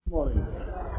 Morning.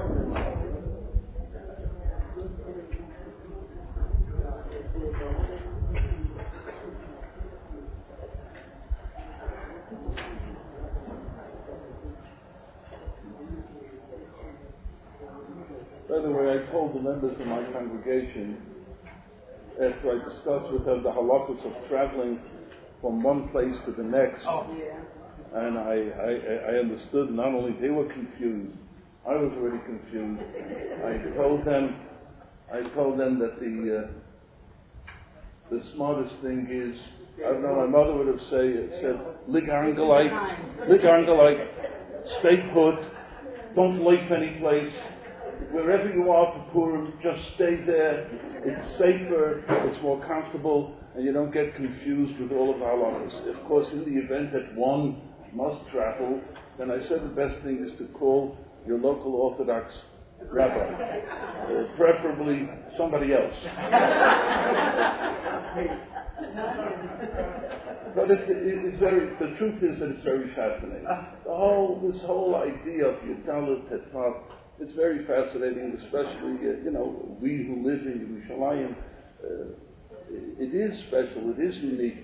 By the way, I told the members of my congregation, after I discussed with them the halachos of traveling from one place to the next, and I understood not only they were confused, I was already confused. I told them that the smartest thing is, I don't know, my mother would have said, lig angelite, stay put, don't leave any place. Wherever you are for Purim, just stay there. It's safer, it's more comfortable, and you don't get confused with all of our halachos. Of course, in the event that one must travel, then I said the best thing is to call your local Orthodox rabbi, preferably somebody else. But it's very. The truth is that it's very fascinating. This whole idea of Yudalit Tetvav, it's very fascinating, especially we who live in Yerushalayim. It is special. It is unique.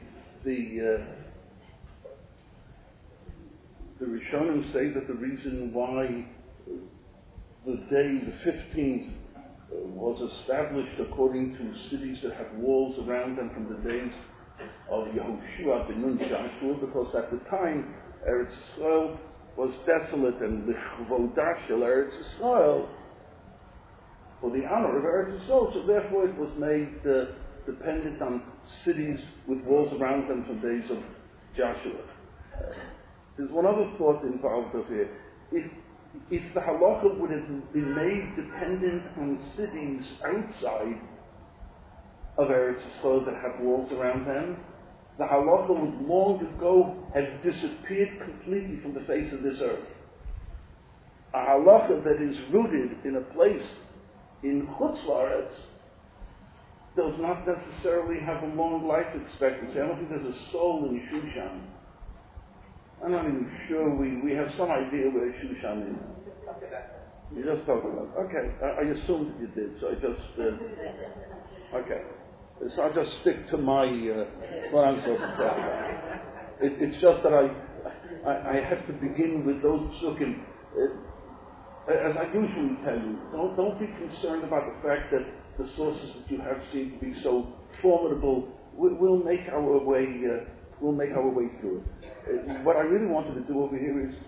The Rishonim say that the reason why the day, the 15th, was established according to cities that have walls around them from the days of Yehoshua ben Nun Joshua, because at the time Eretz Yisrael was desolate, and l'chvodah shel Eretz Yisrael, for the honor of Eretz Yisrael, so therefore it was made dependent on cities with walls around them from days of Joshua. There's one other thought involved over here. If the halacha would have been made dependent on cities outside of Eretz Yisrael that have walls around them, the halacha would long ago have disappeared completely from the face of this earth. A halacha that is rooted in a place in Chutz La'aretz does not necessarily have a long life expectancy. I don't think there's a soul in Shushan. I'm not even sure we have some idea where Shushan is. You just talked about it. Okay, I assumed that you did, so I just... okay. So I'll just stick to my what I'm supposed to talk about. It's just that I have to begin with those psukim. As I usually tell you, don't be concerned about the fact that the sources that you have seem to be so formidable. We'll make our way. We'll make our way through it. What I really wanted to do over here is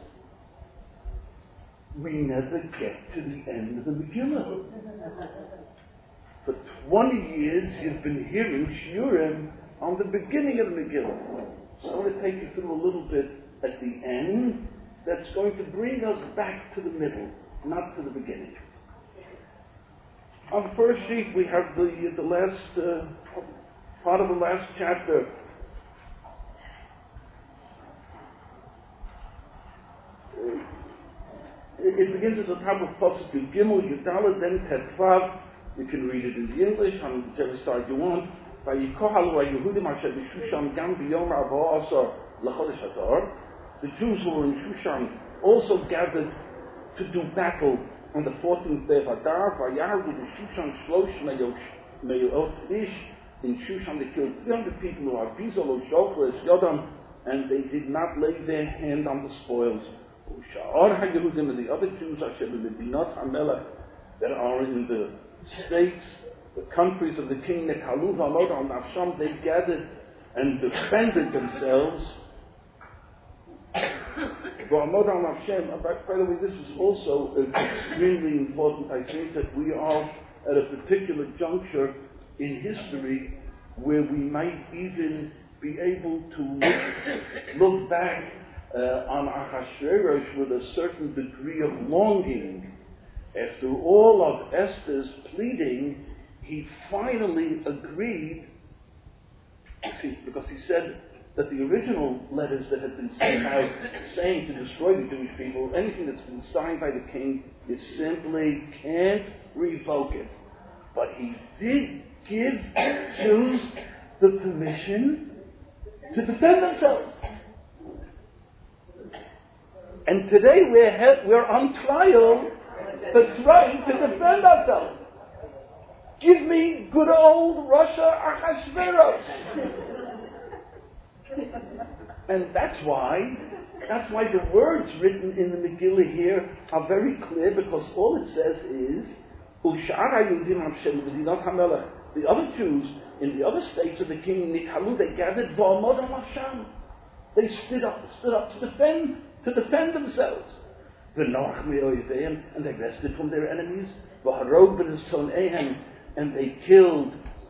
we never get to the end of the Megillah. For 20 years, you've been hearing shiurim on the beginning of the Megillah. So I want to take you through a little bit at the end that's going to bring us back to the middle, not to the beginning. On the first sheet, we have the last part of the last chapter. It begins at the top of Pasuk Gimel, Yudalet, then Tetvav. You can read it in the English, on whichever side you want. The Jews who were in Shushan also gathered to do battle on the 14th day of Adar. In Shushan they killed 300 people who are Bizol, Shofar, Yodam, and they did not lay their hand on the spoils. And the other Jews that are in the states, the countries of the king, they gathered and defended themselves. By the way, this is also extremely important. I think that we are at a particular juncture in history where we might even be able to look back on Ahasuerus with a certain degree of longing. After all of Esther's pleading, he finally agreed, because he said that the original letters that had been sent out saying to destroy the Jewish people, anything that's been signed by the king, you simply can't revoke it. But he did give Jews the permission to defend themselves. And today we're on trial for trying to defend ourselves. Give me good old Russia Achashverosh. And that's why the words written in the Megillah here are very clear, because all it says is, the other Jews in the other states of the kingdom, they gathered V'amod Hashem. They stood up to defend themselves. And they rested from their enemies. And they killed.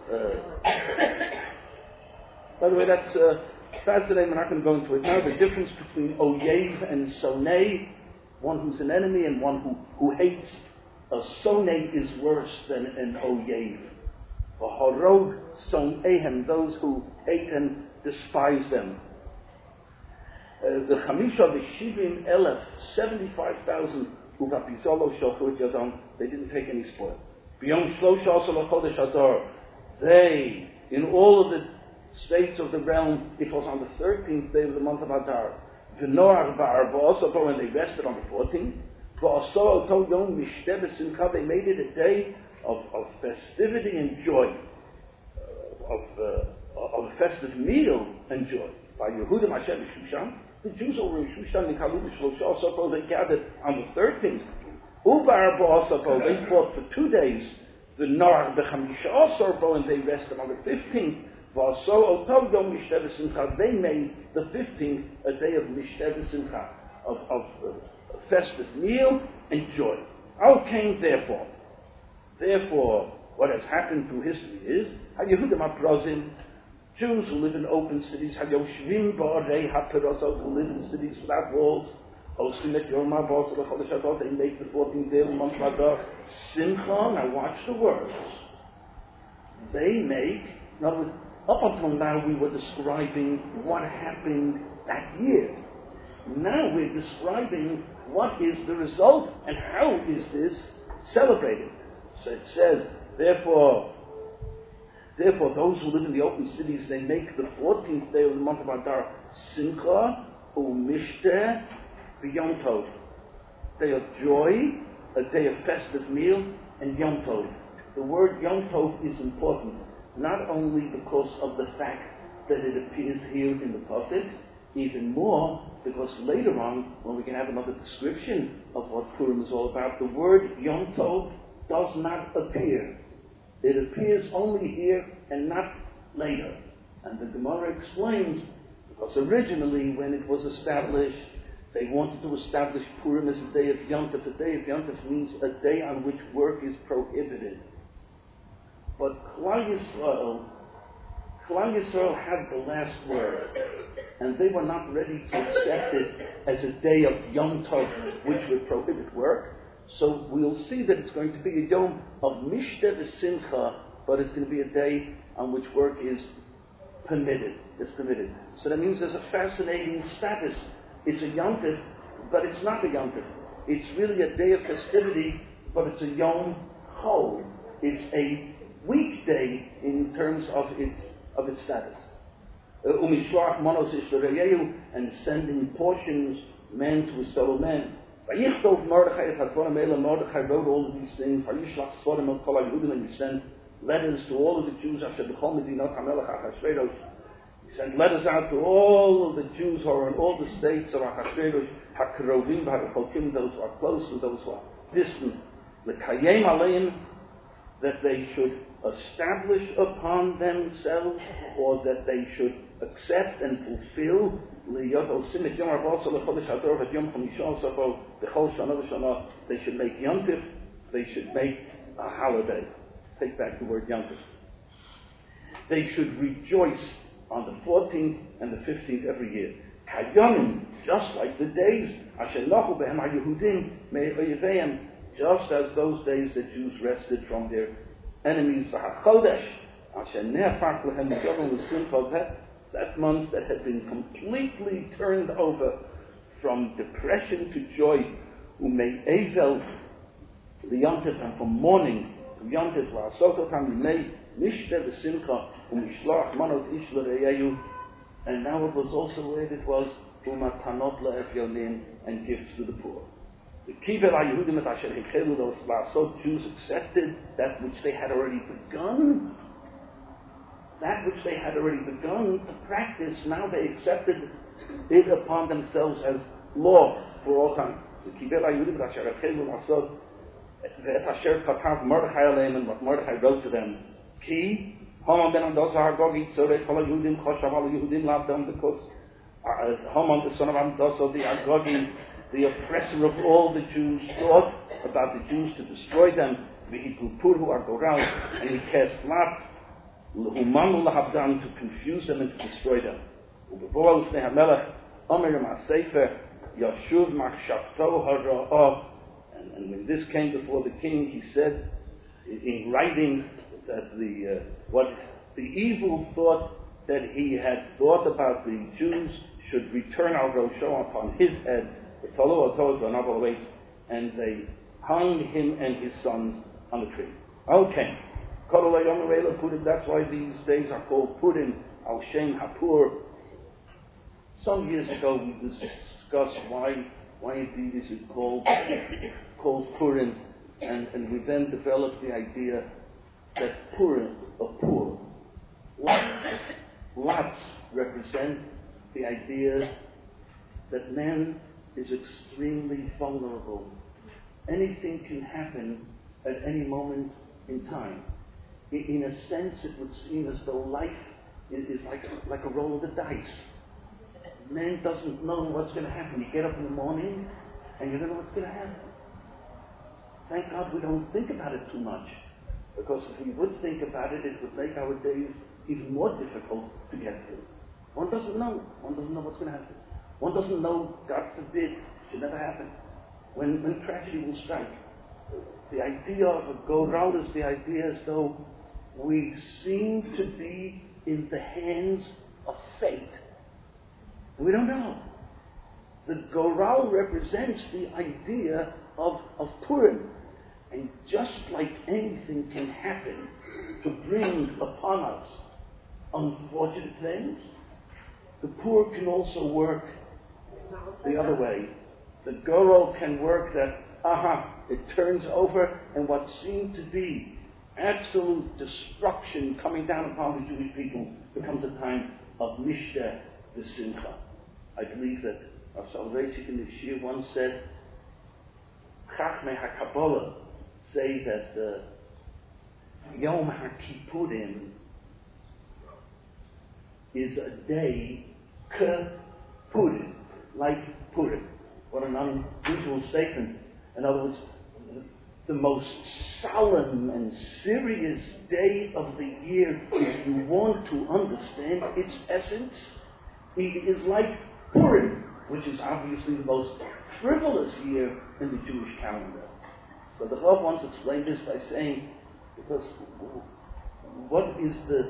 By the way, that's fascinating. We're not going to go into it now. The difference between Oyev and Sonei, one who's an enemy and one who hates. A Sonei is worse than an Oyev. V'harog Soneihem, those who hate and despise them. The Chamisha, the Shivim Elef, 75,000 Uvapizolo Shochut Yadam, they didn't take any spoil. Beyond Shlosha Chodesh Adar, they, in all of the states of the realm, it was on the 13th day of the month of Adar. V'noach V'arva'osato, and they rested on the 14th. V'asor Oto Yom Mishteh B'Simcha, they made it a day of festivity and joy, of a festive meal and joy. By Yehudim Hashem Shushan, the Jews over in Shushan, they gathered on the 13th. Ubar Ba'asapo, they fought for 2 days. The Nar B'chamisha Asarpo, and they rested on the 15th. V'aso Otav Yom Mishteh B'Simcha, they made the 15th a day of Mishteh B'Simcha, of a festive meal and joy. How came therefore, what has happened through history is, HaYehudim HaProzim, Jews who live in open cities, HaYoshvim Ba'arei HaPerozot, who live in cities without walls, Osimet Yom HaVos L'Chodesh Adar, they make the 14th day of the month of Adar Simcha. Now watch the words. They make, in other words, up until now we were describing what happened that year. Now we're describing what is the result and how is this celebrated. So it says, therefore those who live in the open cities, they make the 14th day of the month of Adar Simcha u'mishteh v'yom tov, day of joy, a day of festive meal, and Yom Tov. The word Yom Tov is important, not only because of the fact that it appears here in the Pasuk, even more because later on, when we can have another description of what Purim is all about, the word Yom Tov does not appear. It appears only here and not later. And the Gemara explains, because originally when it was established, they wanted to establish Purim as a day of Yom Tov. A day of Yom Tov means a day on which work is prohibited. But Klal Yisrael had the last word, and they were not ready to accept it as a day of Yom Tov, which would prohibit work. So we'll see that it's going to be a Yom of Mishteh V'Simcha, but it's going to be a day on which work is permitted. It's permitted. So that means there's a fascinating status. It's a Yom Tov, but it's not a Yom Tov. It's really a day of festivity, but it's a Yom Chol. It's a weekday in terms of its status. Umishloach manos ish l'reyehu, and sending portions, man to his fellow man. Vayichtov Mordechai et hadvarim eila, Mordechai wrote all of these things. Vayishlach svarim el kol haYehudim, and he sent letters to all of the Jews. Asher b'chol medinot hamelech Achashverosh. He sent letters out to all of the Jews who are in all the states of Achashverosh, hakrovim v'harchokim, those who are close and those who are distant. L'kayem aleim, that they should establish upon themselves, or that they should accept and fulfill. They should make Yom Tov, they should make a holiday. Take back the word Yom Tov. They should rejoice on the 14th and the 15th every year. Kayomim, just like the days, just as those days the Jews rested from their enemies, that month that had been completely turned over from depression to joy, Evel, the Yom Tov, and from mourning to Yom Tov, and now it was also where it was umatanot le'evyonim, and gifts to the poor. The kibbutz HaYehudim et asher hechelu la'asot, Jews accepted that which they had already begun. That which they had already begun to practice, now they accepted it upon themselves as law for all time. The kibbutz HaYehudim et asher hechelu la'asot, et asher katav Mordechai aleim, and what Mordechai wrote to them. Ki Haman ben Amdasa Hargogi tzorech kol HaYehudim choshav al HaYehudim lavdam, because Haman, the son of Amdasa, the Hargogi, the oppressor of all the Jews, thought about the Jews to destroy them. V'hipupurhu Argoral, and he cast lot l'humanu lahavdam, to confuse them and to destroy them. U'bevoa l'fnei HaMelech Omer ma'asefer Yashuv machshavto hara'ah. And when this came before the king, he said in writing that the evil thought that he had thought about the Jews should return al rosho, upon his head, and they hung him and his sons on the tree. Okay. That's why these days are called Purim, al Shem Hapur. Some years ago we discussed why indeed is it called Purim, and we then developed the idea that Purim, lots represent the idea that man is extremely vulnerable. Anything can happen at any moment in time. In a sense, it would seem as though life is like a roll of the dice. Man doesn't know what's going to happen. You get up in the morning and you don't know what's going to happen. Thank God we don't think about it too much, because if we would think about it, it would make our days even more difficult to get through. One doesn't know. One doesn't know what's going to happen. One doesn't know, God forbid, it should never happen, when tragedy will strike. The idea of a go-round is the idea as though we seem to be in the hands of fate. We don't know. The Goral represents the idea of Purim. And just like anything can happen to bring upon us unfortunate things, the poor can also work the other way. The Goral can work that, it turns over, and what seemed to be absolute destruction coming down upon the Jewish people becomes a time of Mishta V'Simcha. I believe that our Soloveitchik in the Shir once said, Chachmei HaKabbalah say that Yom HaKippurim is a day Purim, like Purim. What an unusual statement. In other words, the most solemn and serious day of the year, if you want to understand its essence, it is like Purim, which is obviously the most frivolous year in the Jewish calendar. So the Rav once explained this by saying, because what is the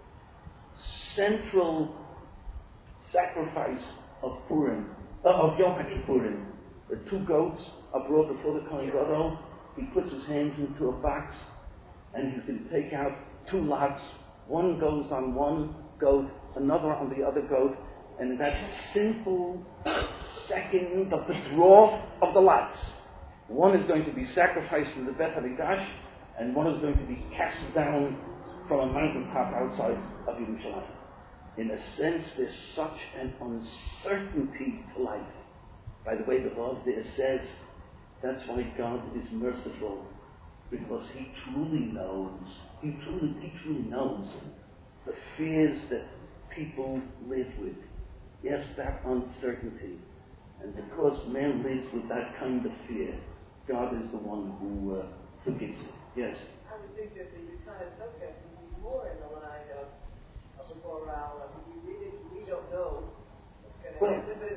central sacrifice of Purim, of Yom HaKippurim? The two goats are brought before the Kohen Gadol. He puts his hands into a box, and he's going to take out two lots. One goes on one goat, another on the other goat, and in that simple second of the draw of the lots, one is going to be sacrificed in the Beth HaMikdash, and one is going to be cast down from a mountaintop outside of Yerushalayim. In a sense, there's such an uncertainty to life. By the way, the Rav there says, that's why God is merciful, because He truly knows, He truly knows the fears that people live with. Yes, that uncertainty. And because man lives with that kind of fear, God is the one who forgives it. Yes? I would think that the Yukai subject would be more in the line of the moral. We don't know what's going to happen, but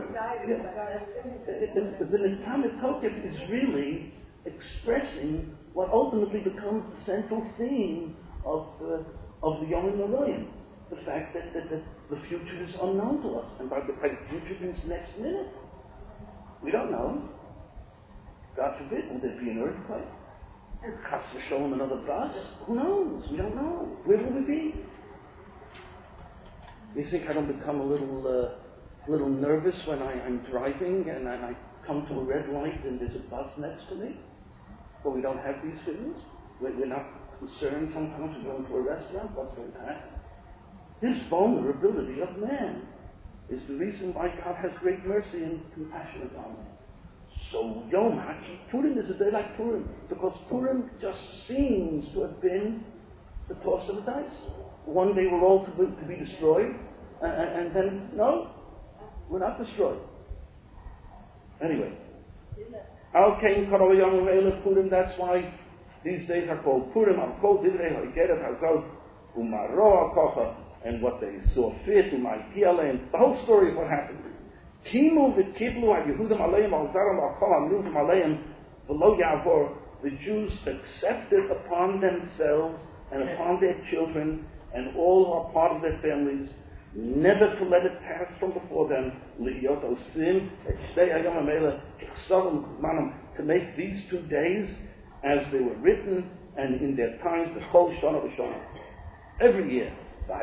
the Netanet Tokef is really expressing what ultimately becomes the central theme of the Yom HaNoroim. The fact that the future is unknown to us. And by the future means next minute. We don't know. God forbid, will there be an earthquake? And Chas v'Sholom another bus? Who knows? We don't know. Where will we be? You think I don't become a little a little nervous when I'm driving and I come to a red light and there's a bus next to me. But we don't have these feelings. We're not concerned sometimes to go into a restaurant. What's going to happen? This vulnerability of man is the reason why God has great mercy and compassion upon him. So Yom Purim is a day like Purim, because Purim just seems to have been the toss of the dice. One day we're all to be destroyed, and then, no, we're not destroyed. Anyway, Al-Kain Karol Yom Purim, that's why these days are called Purim. I'm called Divrei Ha'igeret Hazot Umaroa Kocha, and what they saw fit, Umaykiale, the whole story of what happened. Kimu v'kiblu ha'Yehudim aleim al-zaram al-kol ha'mruvim aleim v'lo yavor. The Jews accepted upon themselves and upon their children and all who are part of their families, never to let it pass from before them, l'hiyot osim shtei hayom ha'melech k'chsav manam, to make these 2 days as they were written and in their times, the Chol Shana V'Shana. Every year.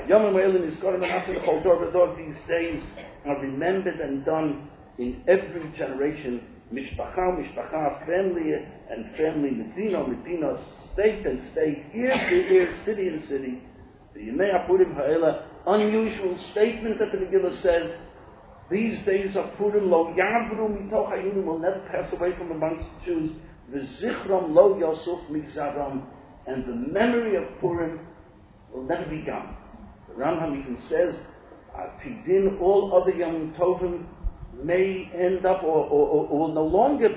These days are remembered and done in every generation. Mishpacha, family and family, Medina, state and state, year to year, city and city. The Yemei Purim Ha'ela, unusual statement that the Megillah says, these days of Purim, lo yavru mitoch hayudim, will never pass away from amongst the Jews. V'zichram lo yosuf migzaram, and the memory of Purim will never be gone. The Rambam even says, Atidin, all other Yom Tovim may end up or will no longer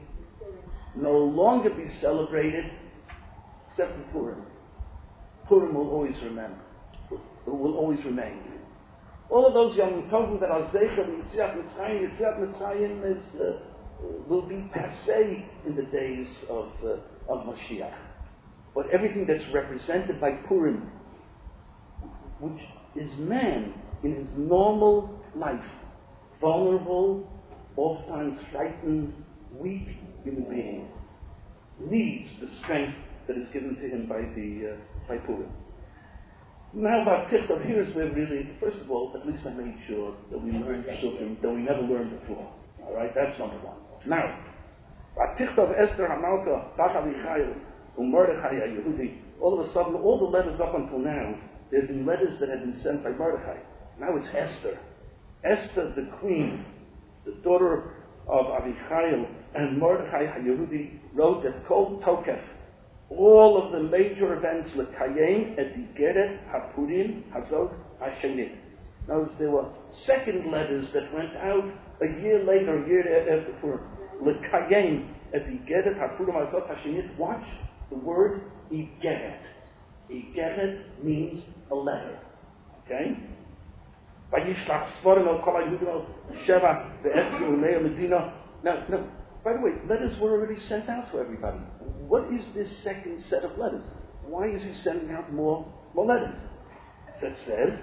be celebrated except for Purim. Purim will always remember. It will always remain. All of those Yom Tovim that are Zeicher, Yetziat Mitzrayim will be passé in the days of Mashiach. But everything that's represented by Purim, which is man in his normal life, vulnerable, oftentimes frightened, weak human being, needs the strength that is given to him by Purim. Now about Tichtov, here's where really, first of all, at least I made sure that we learned something that we never learned before. All right, that's number one. Now, Tichtov Esther Hamalka Bach Avichai Mordechai Yehudi. All of a sudden, all the letters up until now, there have been letters that have been sent by Mordechai. Now it's Esther. Esther, the queen, the daughter of Avichail, and Mordechai HaYehudi wrote that Kol Tokef, all of the major events, L'Kayem, Edigeret, HaPurim, Hazot, HaShenit. Notice there were second letters that went out a year later, a year after Purim. L'Kayem, Edigeret, HaPurim, Hazot, HaShenit. Watch the word Igeret. Igeret means a letter. Okay? Now, by the way, letters were already sent out to everybody. What is this second set of letters? Why is he sending out more letters? That says,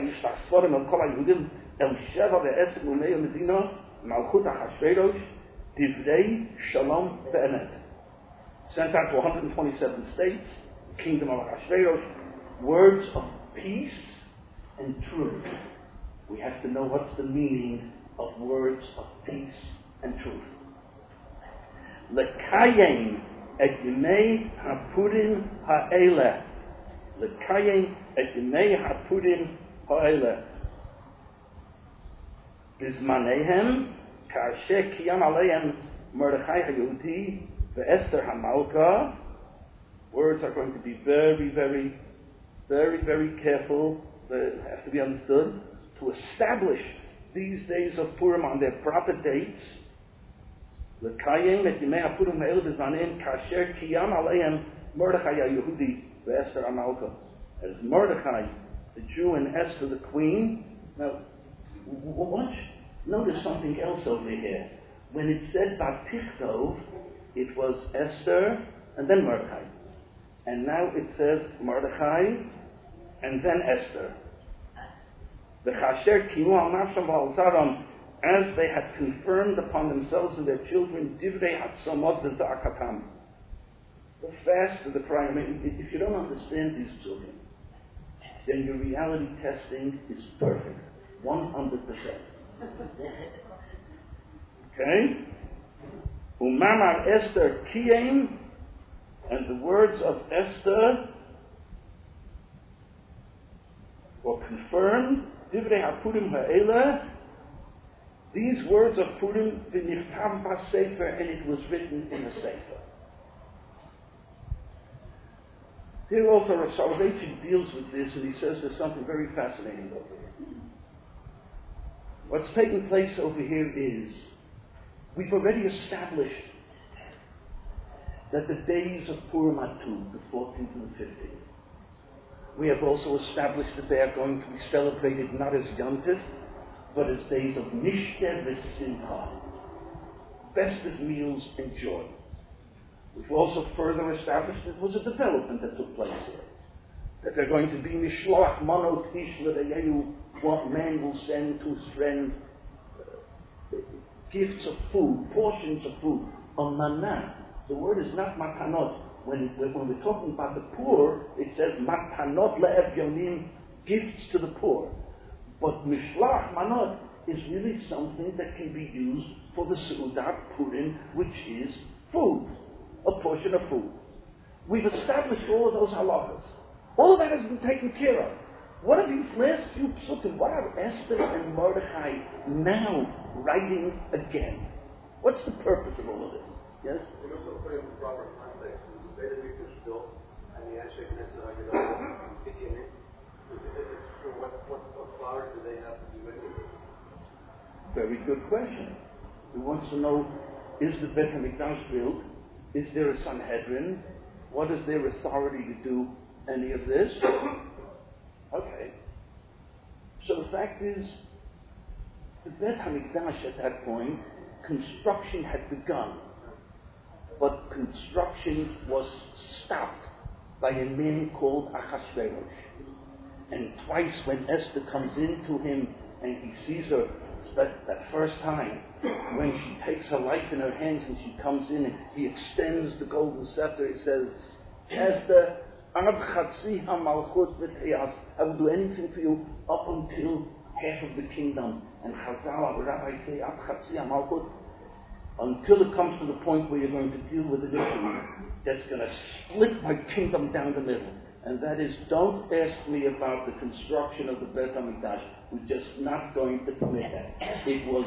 sent out to 127 states, the kingdom of Achashverosh, words of peace and truth. We have to know what's the meaning of words of peace and truth. L'kayem et yemei hapurim ha'eleh. L'kayem et yemei hapurim ha'eleh. Bizmanehem ka'asher kiyam aleim Mordechai HaYehudi ve'Esther HaMalka. Words are going to be very, very, very, very careful. They have to be understood. To establish these days of Purim on their proper dates. L'kayem et yemei hapurim ha'eleh b'zmanehem ka'asher kiyam aleim Mordechai HaYehudi ve'Esther HaMalka. As Mordechai, the Jew, and Esther, the queen. Now, watch. Notice something else over here. When it said Batichtov, it was Esther and then Mordechai. And now it says Mordechai and then Esther. V'chasher kimu al nafsham v'al zaram, as they had confirmed upon themselves and their children, divrei hatzamot v'za'akatam. The fast and the cry. I mean, if you don't understand these children, then your reality testing is perfect, 100%. Okay? Umamar Esther Kiyem, and the words of Esther were confirmed. Divrei HaPurim Ha'ela, these words of Purim, v'nichtav b'sefer, and it was written in a sefer. Here also Rav Soloveitchik deals with this, and he says there's something very fascinating over here. What's taking place over here is, we've already established that the days of Purim are two, the 14th and the 15th. We have also established that they are going to be celebrated not as Yom Tov, but as days of Mishte v'Simcha, festive meals and joy. We've also further established that it was a development that took place here. That they're going to be Mishloach Manot Ish L'Reyehu, what man will send to his friend gifts of food, portions of food, on manna. The word is not matanot. When we're talking about the poor, it says matanot le'evyonim, gifts to the poor. But Mishloach Manot is really something that can be used for the Seudat Purim, which is food. A portion of food. We've established all of those halachas. All of that has been taken care of. What are these last few psukim? What are Esther and Mordechai now writing again? What's the purpose of all of this? Yes? We also put in the proper context. The Beit HaMikdash built, and the Anshe Knesset HaGedolah beginning. What flowers do they have to do with it? Very good question. He wants to know, is the Beit HaMikdash built? Is there a Sanhedrin? What is their authority to do any of this? Okay. So the fact is, the Beit HaMikdash at that point, construction had begun. But construction was stopped by a man called Achashverosh. And twice when Esther comes into him and he sees her, that first time, when she takes her life in her hands and she comes in and he extends the golden scepter, he says, Esther, I will do anything for you up until half of the kingdom. And Chazal, our rabbis say, until it comes to the point where you're going to deal with an issue that's going to split my kingdom down the middle. And that is, don't ask me about the construction of the Beit HaMikdash. We're just not going to permit that. It was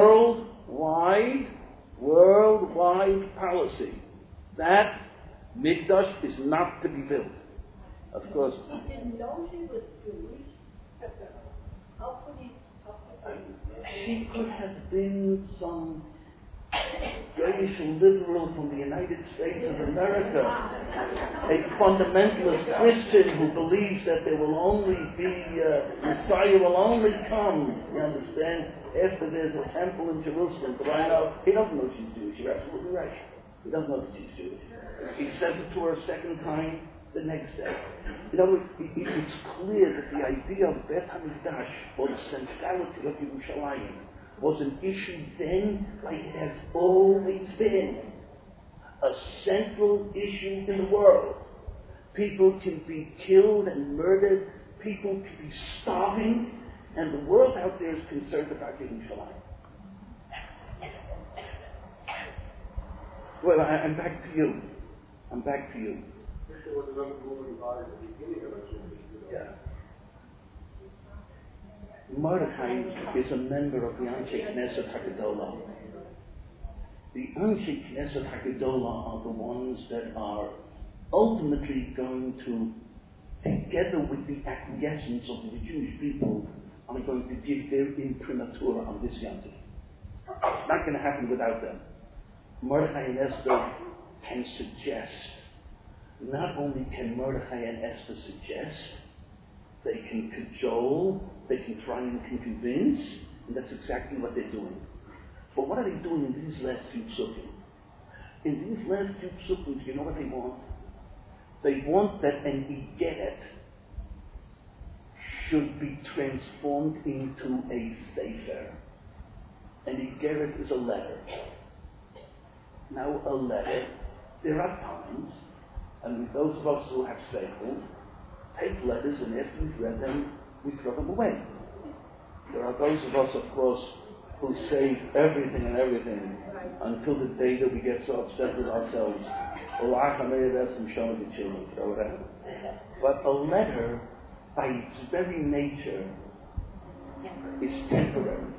worldwide policy. That Mikdash is not to be built. Of course. He didn't know she was Jewish. How could he? She could have been some Jewish liberal from the United States of America, a fundamentalist Christian who believes that there will only be, Messiah will only come, you understand, after there's a temple in Jerusalem. But I know, he doesn't know she's Jewish, you're absolutely right. He doesn't know that she's Jewish. He says it to her a second time the next day. In other words, it's clear that the idea of Beit HaMikdash, or the centrality of Yerushalayim, was an issue then like it has always been. A central issue in the world. People can be killed and murdered, people can be starving, and the world out there is concerned about Yerushalayim. Well, I'm back to you. There was another moving body at the beginning of it. Yeah. Mordechai is a member of the Anshe Knesset HaGedolah. The Anshe Knesset HaGedolah are the ones that are ultimately going to, together with the acquiescence of the Jewish people, are going to give their imprimatur on this Yom Tov. It's not going to happen without them. Mordechai and Esther can suggest. Not only can Mordechai and Esther suggest, they can cajole, they can try and convince, and that's exactly what they're doing. But what are they doing in these last few psukim? In these last few psukim, you know what they want? They want that an Igeret should be transformed into a Sefer. An Igeret is a letter. Now a letter, there are times, and those of us who have seichel take letters, and after we've read them, we throw them away. There are those of us, of course, who say everything and everything until the day that we get so upset with ourselves. Throw it out. But a letter, by its very nature, is temporary.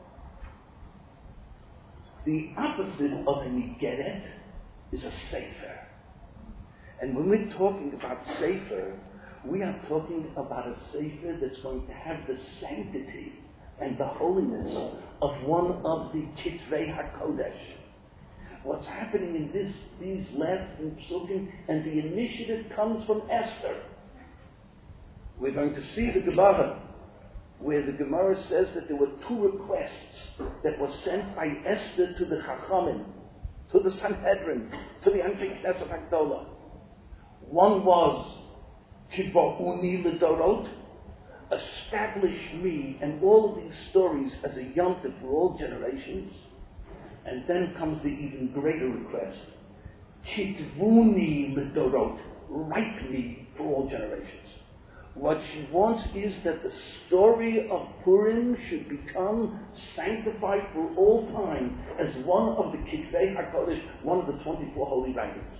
The opposite of an igeret is a sefer. And when we're talking about sefer, we are talking about a sefer that's going to have the sanctity and the holiness of one of the Kitvei HaKodesh. What's happening in these last psukim, and the initiative comes from Esther. We're going to see the Gemara, where the Gemara says that there were two requests that were sent by Esther to the Chachamim, to the Sanhedrin, to the Anshe Knesset HaGdolah. One was, Kiba'uni l'dorot, establish me and all of these stories as a yontif for all generations. And then comes the even greater request, Kitvuni l'dorot, write me for all generations. What she wants is that the story of Purim should become sanctified for all time as one of the Kitvei HaKodesh, one of the 24 holy writings.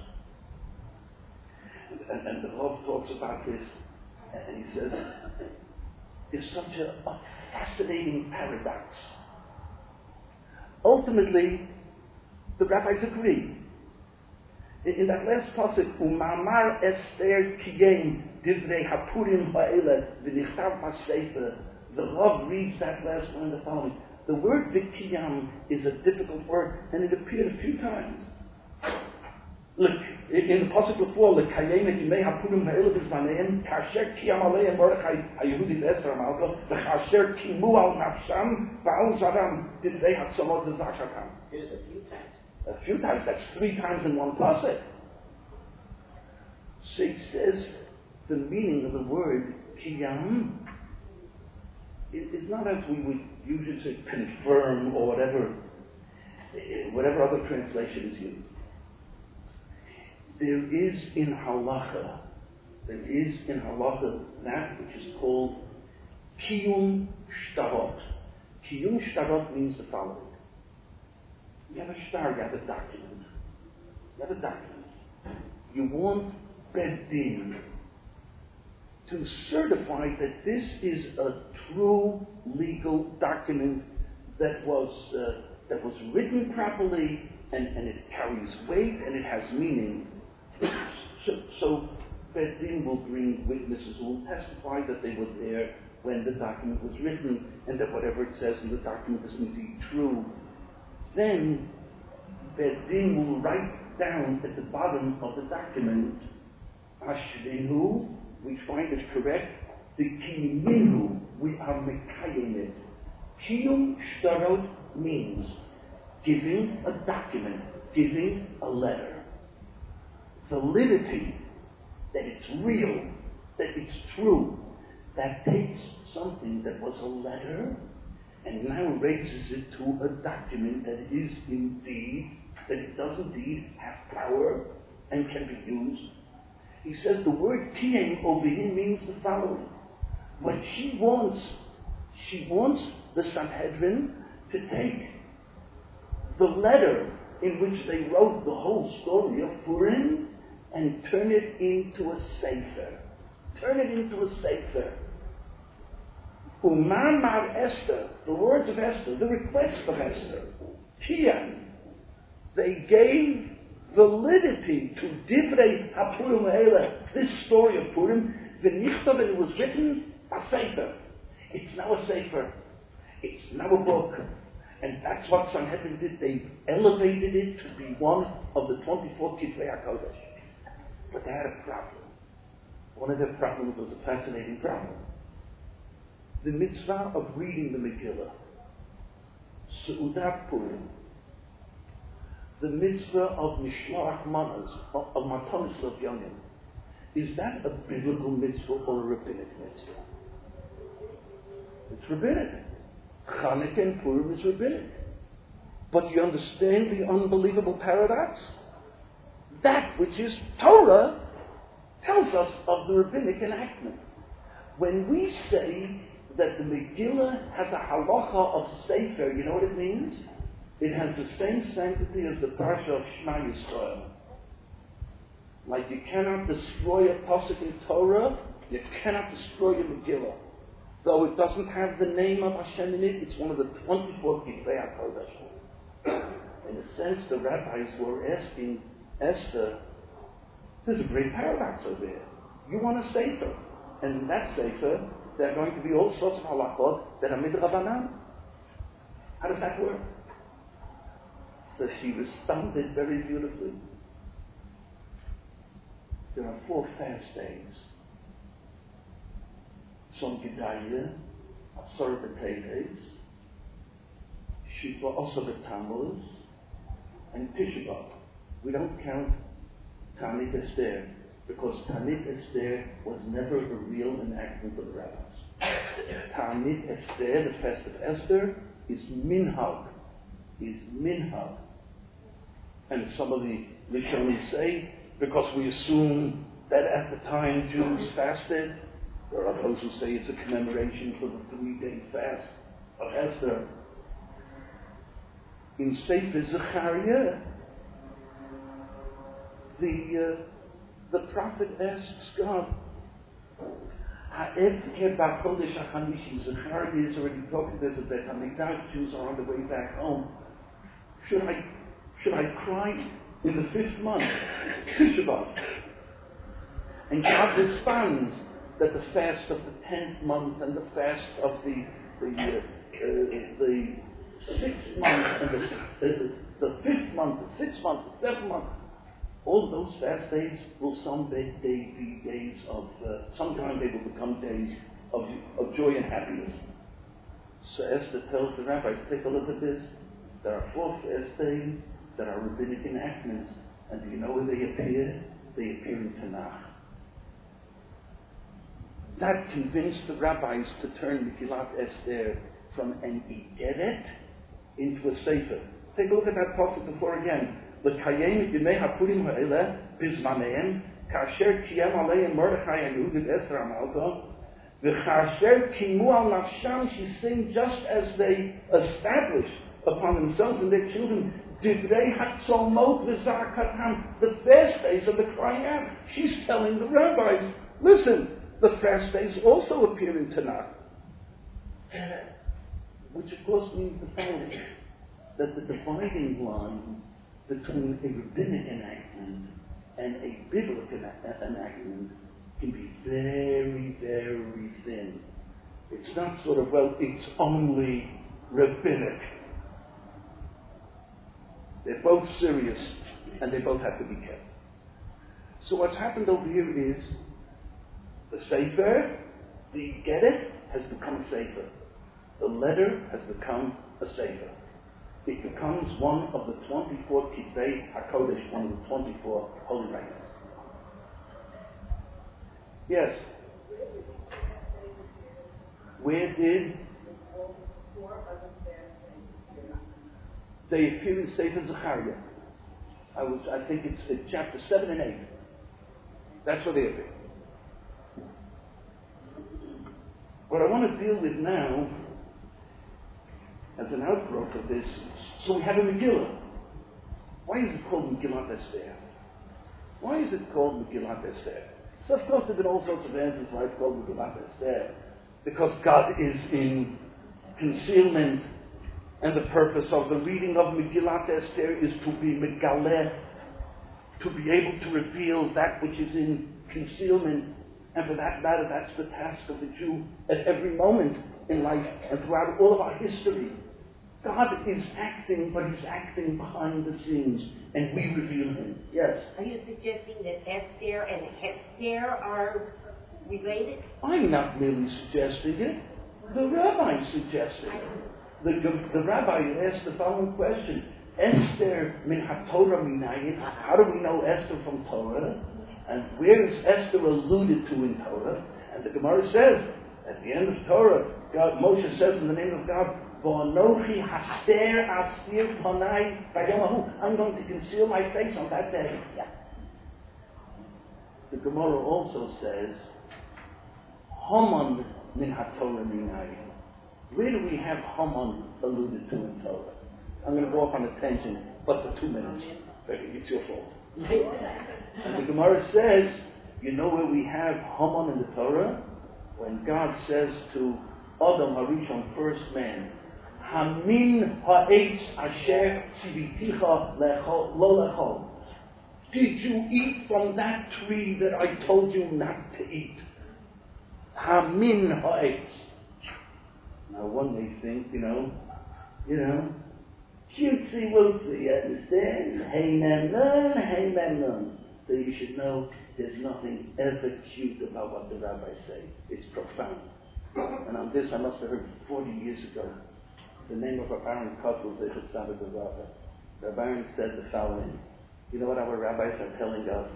And the Rav talks about this, and he says, it's such a fascinating paradox. Ultimately, the rabbis agree. In that last passage, Umamar Esther Kiyem Divrei Hapurim Ha'ele V'nichtav Ha'sefer, the Rav reads that last one the following. The word Vikiyam is a difficult word, and it appeared a few times. Look, in the passage before, L'Kayem Ekimei Hapurim Ha'ele V'zmaneim, Kasher Kiyam Aleim Mordechai HaYehudi V'Esther HaMalka, V'Kasher Kimu Al Nafsham V'Al Zaram Divrei Hatzamot V'Zachatam. Here's a few times. A few times, that's 3 times in one passage. So he says the meaning of the word kiyam is not as we would usually say confirm or whatever other translation is used. There is in halacha that which is called kiyum shtarot. Kiyum shtarot means the following. You have a shtar, you have a document. You want Beddin to certify that this is a true legal document that was written properly and it carries weight and it has meaning. So Beddin will bring witnesses who will testify that they were there when the document was written and that whatever it says in the document is indeed true. Then Beddin will write down at the bottom of the document, Ashrehu, we find it correct, the Kiyiminu, we are Mekayim it. Kiyum Shtarot means giving a document, giving a letter. Validity, that it's real, that it's true, that takes something that was a letter and now raises it to a document that it does indeed have power and can be used. He says the word kiyem over here means the following. What she wants the Sanhedrin to take the letter in which they wrote the whole story of Purim and turn it into a sefer. Umamar Esther, the words of Esther, the request of Esther, Kiyam, they gave validity to Divrei HaPurim Ha'ele, this story of Purim, V'nichtav, and it was written, a sefer. It's now a sefer. It's now a book. And that's what Sanhedrin did. They elevated it to be one of the 24 Kitvei HaKodesh. But they had a problem. One of their problems was a fascinating problem. The mitzvah of reading the Megillah, Seudat Purim, the mitzvah of Mishloach Manas, of Matanos L'Yonim, is that a biblical mitzvah or a rabbinic mitzvah? It's rabbinic. Chanukah and Purim is rabbinic. But you understand the unbelievable paradox? That which is Torah tells us of the rabbinic enactment. When we say that the Megillah has a halacha of Sefer. You know what it means? It has the same sanctity as the Parsha of Shema Yisrael. Like you cannot destroy a pasuk in Torah, you cannot destroy a Megillah. Though it doesn't have the name of Hashem in it, it's one of the 24 Kitvei HaKodesh. In a sense, the rabbis were asking Esther, there's a great paradox over here. You want a Sefer, and in that Sefer, there are going to be all sorts of halachot that are midrabanan. How does that work? So she responded very beautifully. There are 4 fast days. Tzom Gedalia, Asar B'Teves, Shiva Asar B'Tammuz, and Tisha B'Av. We don't count Tanit Esther, because Tanit Esther was never a real enactment of the rabbis. Tanit Esther, the fast of Esther, is minhag. And some of the Rishonim say, because we assume that at the time Jews fasted, there are those who say it's a commemoration for the 3-day fast of Esther. In Sefer Zechariah, the prophet asks God, Zechariah is already talking, there's a Bet HaMikdash, Jews are on the way back home. Should I cry in the 5th month, Tisha B'Av? And God responds that the fast of the 10th month and the fast of the 6th month and the 5th month, the 6th month, the 7th month, all those fast days will someday be days of, sometime they will become days of joy and happiness. So Esther tells the rabbis, take a look at this. There are 4 fast days that are rabbinic enactments. And do you know where they appear? They appear in Tanakh. That convinced the rabbis to turn Megillat Esther from an Igeret into a Sefer. Take a look at that passage before again. L'kayem yimei hapurim ha'eleh bizmaneim kasher kiyem aleim Mordechai and Yehudit Esther Amalto v'kasher kimu al nafsham, she's saying just as they established upon themselves and their children divrei hatzomot v'zakatam, the fast days of the crying out. She's telling the rabbis, listen, the fast days also appear in Tanakh. Which of course means the following, that the dividing line between a rabbinic enactment and a biblical enactment can be very, very thin. It's not sort of, well, it's only rabbinic. They're both serious and they both have to be kept. So what's happened over here is the Sefer, the Geret, has become a Sefer. The letter has become a Sefer. It becomes one of the 24 Kitvei HaKodesh, one of the 24 holy writings. Yes? Where did they appear in Sefer Zechariah? I think it's chapter 7 and 8. That's where they appear. What I want to deal with now, as an outgrowth of this, so we have a Megillah. Why is it called Megillat Esther? Why is it called Megillat Esther? So of course there have been all sorts of answers why it's called Megillat Esther. Because God is in concealment, and the purpose of the reading of Megillat Esther is to be Megaleh, to be able to reveal that which is in concealment. And for that matter, that's the task of the Jew at every moment in life and throughout all of our history. God is acting, but He's acting behind the scenes, and we reveal Him. Yes? Are you suggesting that Esther and Hester are related? I'm not merely suggesting it. The rabbi suggested it. The rabbi asked the following question. Esther min ha-Torah minayin. How do we know Esther from Torah? And where is Esther alluded to in Torah? And the Gemara says, at the end of Torah, Moshe says in the name of God, V'anochi haster astir panai v'yamahu. I'm going to conceal my face on that day. Yeah. The Gemara also says, Haman min ha-Torah minayim. Where do we have Haman alluded to in Torah? I'm going to go off on a tangent, but for 2 minutes. It's your fault. And the Gemara says, you know where we have Haman in the Torah? When God says to Adam Harishon, first man, Hamin ha'etz asher tziviticha lo lechol. Did you eat from that tree that I told you not to eat? Hamin ha'etz. Now one may think, cutesy wootsy, you understand? Hey man. So you should know there's nothing ever cute about what the rabbis say. It's profound. And on this I must have heard 40 years ago. The name of our Baron Kotel, Zechet Tzaddik Levracha. The Baron said the following. You know what our rabbis are telling us?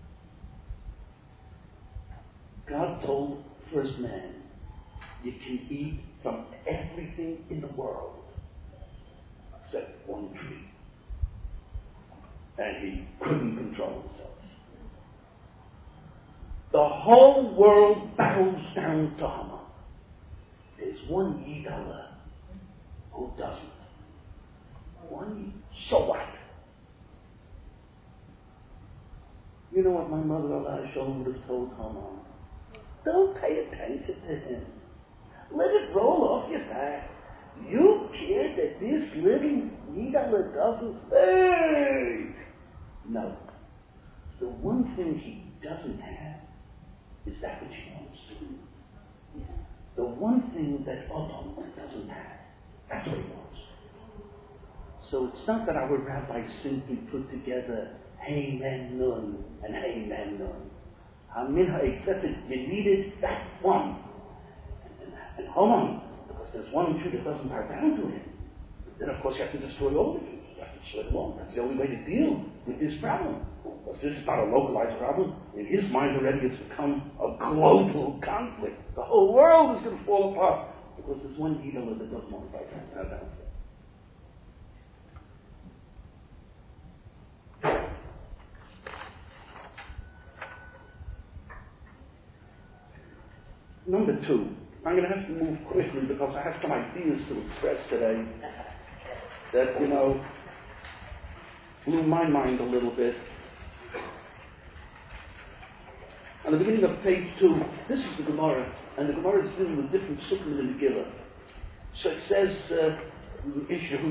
God told first man, you can eat from everything in the world except one tree. And he couldn't control himself. The whole world bows down to Haman. There's one Yidala who doesn't. So what? You know what my mother Allah Shalom would have told Haman? Don't pay attention to him. Let it roll off your back. You care that this little Yidala doesn't say. No. The one thing he doesn't have is that which he wants to do. The one thing that Adam doesn't have, that's what he wants. So it's not that our rabbis simply put together Hey Man Nun and Hey Man Nun. Hamin ha'etz, you needed that one. And Haman, because there's one Jew that doesn't bow down to him. Then of course you have to destroy all the Jews. You have to destroy them all. That's the only way to deal with this problem. Because this is not a localized problem. In his mind already it's become a global conflict. The whole world is going to fall apart. Because there's one Yidala that doesn't want to bow down. Number 2, I'm going to have to move quickly because I have some ideas to express today that, blew my mind a little bit. On the beginning of page 2, this is the Gemara, and the Gemara is dealing with different sukkim in the Megillah. So it says, there was a Jew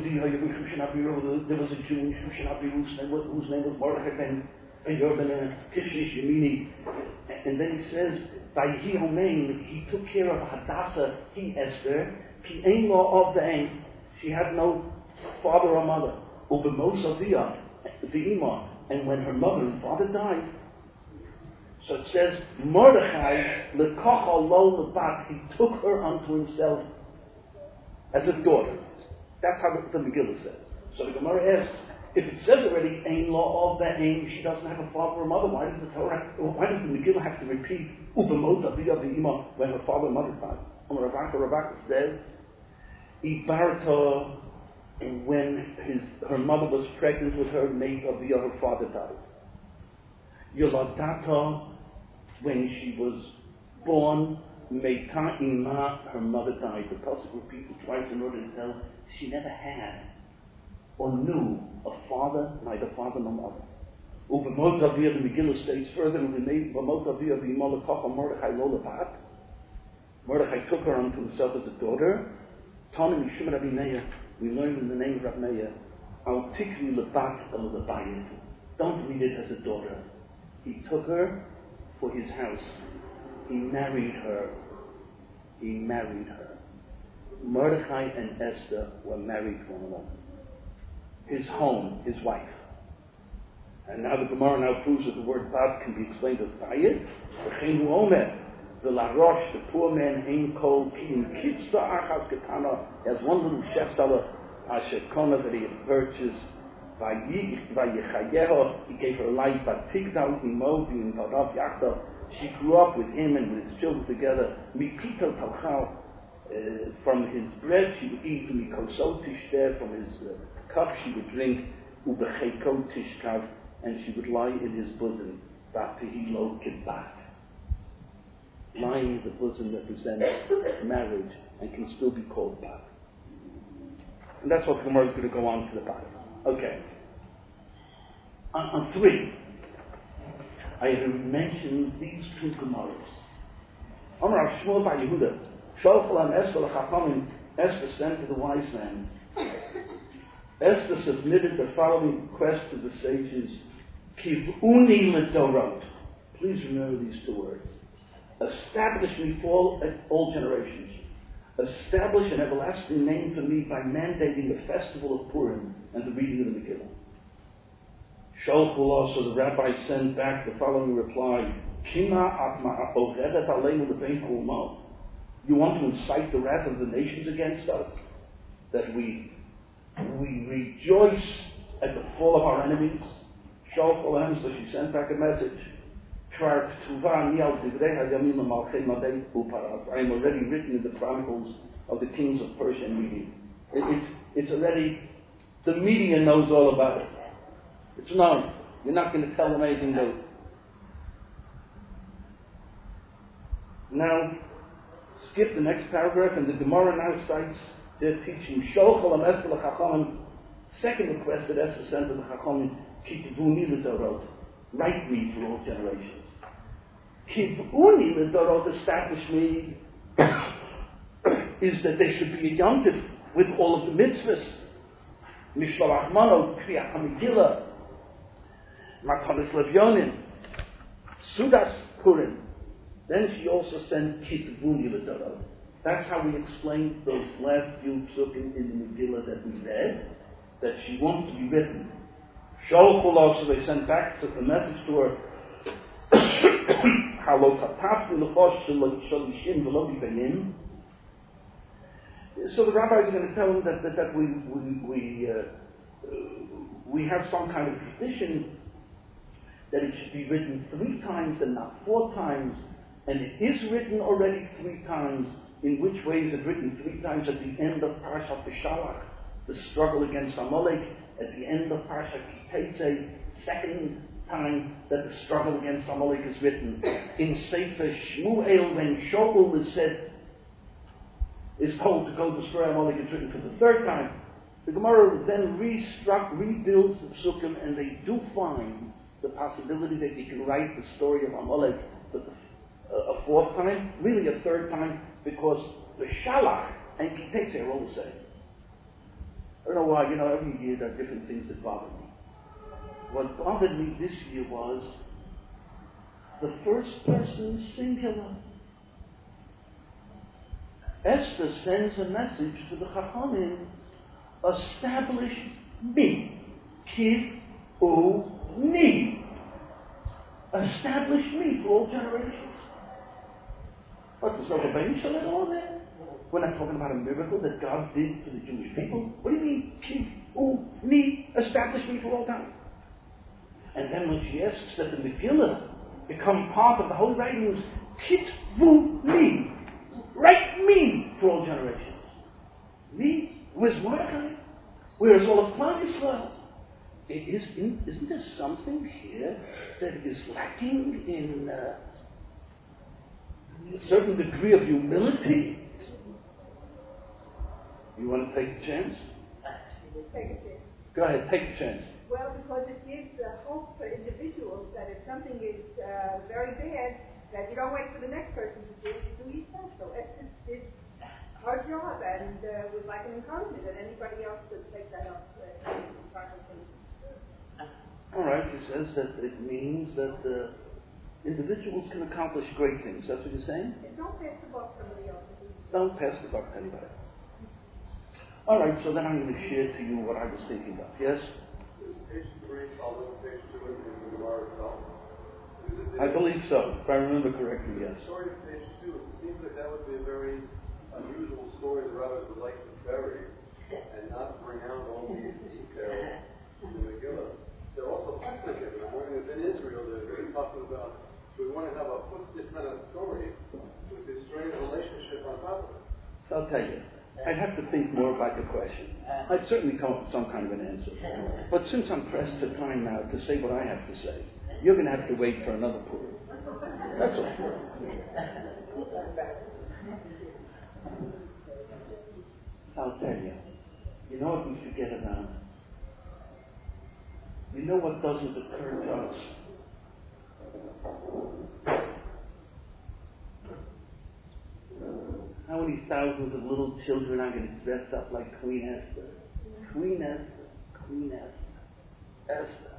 whose name was Mordechai ben Yorben Kishnish Yemini, and then he says, by he took care of Hadassah, Esther, Ki Ein Lo of the Ein. She had no father or mother. Ubemos Avia, the Imam. And when her mother and father died, so it says, Mordechai, Lekocha Lo Lebat, he took her unto himself as a daughter. That's how the Megillah says. So the Gemara asks, if it says already, Ein Lo of the Ein, she doesn't have a father or mother, why does the Megillah have to repeat Ubemot Avia V'Ima when her father and mother died? And Ravaka says, Ibarta, when her mother was pregnant with her, Meit Avia, her father died. Yoladata, when she was born, Meita Ima, her mother died. The pasuk repeats it twice in order to tell she never had or knew a father, neither father nor mother. Uvemot Avia, the Megillah states further, Uvemot Avia V'Ima Lekocha Mordechai Lo Lebat. Mordechai took her unto himself as a daughter. Tana Mishum Rabbi Meir, we learned in the name of Rabbi Meir, Al Tikri Lebat El Lebayit. Don't read it as a daughter. He took her for his house. He married her. Mordechai and Esther were married to one another. His home, his wife. And now the Gemara now proves that the word Bat can be explained as Bayit. V'chein hu omer, the larosh, the poor man, ein kol kim kitsa achas ketana, he has one little shefsala, asher kona that he had purchased, vayichayeho, he gave her life, but tigdal imo v'im tarav yachdav, she grew up with him and with his children together, mipito talchal, from his bread she would eat, mikosot tishteh, from his cup she would drink, ubechekot tishkav, and she would lie in his bosom. Batihilo kibat. lying in the bosom represents marriage and can still be called Bat. And that's what the Gemara is going to go on to the bottom. Okay. On 3, I have mentioned these 2 Gemaras. Amar Rav Shmuel bar Yehuda, Sholchel am Esther l'chachamim, Esther sent to the wise man. Esther submitted the following request to the sages, Kiv'uni l'dorot. Please remember these 2 words. Establish me for all generations. Establish an everlasting name for me by mandating the festival of Purim and the reading of the Megillah. Sholchul also, the rabbi sent back the following reply, Kima atma ovedet aleinu lebein kulmo. You want to incite the wrath of the nations against us? That we rejoice at the fall of our enemies? Sholchul, so she sent back a message. I am already written in the chronicles of the kings of Persia and Media. It's already, the media knows all about it. It's known. You're not going to tell them anything new. Now, skip the next paragraph, and the Gemara now cites their teaching. Sholchol am Esther l'chachamim. Second request that Esther sent to the Chachamim, Kitvuni l'dorot. Write me for all generations. Kiv'uni l'dorot, establish me, is that there should be a yontif with all of the mitzvahs. Mishloach Mano, Kriyat HaMegillah, Matanis Levyonim, Sudas Purim. Then she also sent Kitvuni l'dorot. That's how we explained those last few psukim in the Megillah that we read, that she wants to be written. Sholchul also, they sent back a message to her, so the rabbis are going to tell him that we have some kind of tradition that it should be written 3 times and not 4 times, and it is written already 3 times. In which way is it written 3 times? At the end of Parashat Beshalach, the struggle against Amalek. At the end of Parashat Kiteitzei, second time that the struggle against Amalek is written. In Sefer Shmuel, when Shaul is told to go destroy Amalek, it's written for the 3rd time. The Gemara then rebuilds the Psukim, and they do find the possibility that you can write the story of Amalek for a 4th time, really a 3rd time, because the Shalach and Kiteitzei are all the same. I don't know why, every year there are different things that bother me. What bothered me this year was the first person singular. Esther sends a message to the Chachamim, establish me. Kiv'uni. Establish me for all generations. What, there's no Rebbeinu Shalom all there? We're not talking about a miracle that God did for the Jewish people. What do you mean, Kiv'uni, establish me for all time? And then when she asks that the Megillah become part of the holy writings, Kitvuni, write me for all generations. Me? Where's Mordechai? Where's all of Klal Yisrael? Isn't there something here that is lacking in a certain degree of humility? You want to take a chance? Take a chance. Go ahead, take a chance. Well, because it gives hope for individuals that if something is very bad, that you don't wait for the next person to do it, you do yourself. So it's her job, and we'd like an encouragement that anybody else could take that up. All right, he says that it means that individuals can accomplish great things. That's what you're saying? And don't pass the buck to somebody else. Don't pass the buck to anybody. All right, so then I'm going to share to you what I was thinking of. Yes? Page 3, although page 2 in the Gemara itself. I believe so, if I remember correctly, yes. The story of page 2, it seems like that would be a very unusual story the rabbis would like to bury and not bring out all these details in the Megillah. They're also complicated. I'm wondering if in Israel they're talking about, we want to have a this kind of story with this strange relationship on top of it. So I'll tell you. I'd have to think more about the question. I'd certainly come up with some kind of an answer. But since I'm pressed for time now to say what I have to say, You're going to have to wait for another Purim. That's all. I'll tell you. You know what we forget about? You know what doesn't occur to us? How many thousands of little children are going to dress up like Queen Esther? Queen Esther, Queen Esther, Esther.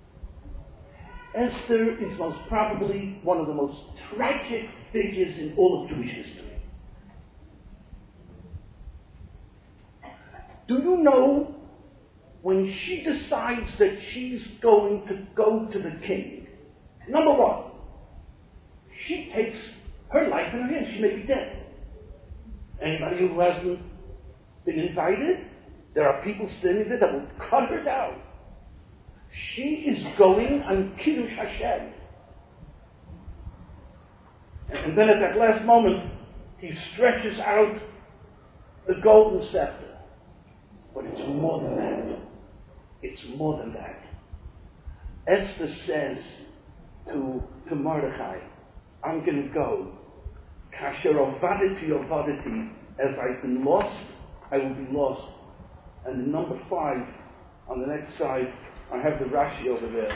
Esther is most probably one of the most tragic figures in all of Jewish history. Do you know when she decides that she's going to go to the king? Number one, she takes her life in her hands. She may be dead. Anybody who hasn't been invited, there are people standing there that will cut her down. She is going on Kiddush Hashem. And then at that last moment, he stretches out the golden scepter. But it's more than that. It's more than that. Esther says to Mordechai, I'm going to go. Kasher ovadeti, as I've been lost, I will be lost. And in number 5, on the next side, I have the Rashi over there.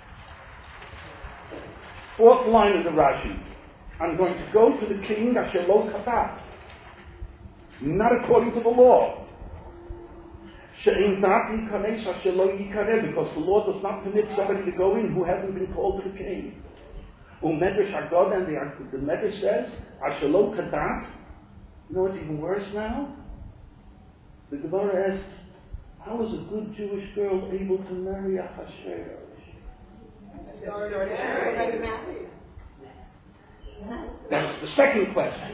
4th line of the Rashi. I'm going to go to the king, Asher lo katat. Not according to the law. Because the law does not permit somebody to go in who hasn't been called to the king. Umedrash Agod, and the Medrash says, Ashelo Kadat. You know what's even worse now? The Gemara asks, how is a good Jewish girl able to marry Achashverosh? That's the second question.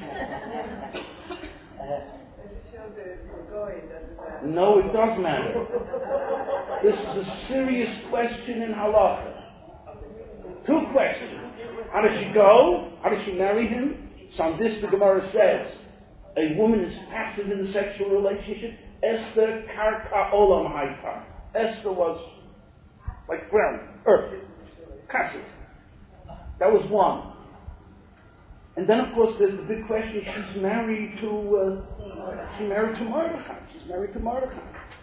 No, it does matter. This is a serious question in halacha. 2 questions. How does she go? How does she marry him? So on this the Gemara says, a woman is passive in the sexual relationship. Esther karka olam haita. Esther was like ground, earth, passive. That was one. And then, of course, there's the big question: she's married to Mordechai. She's married to Mordechai.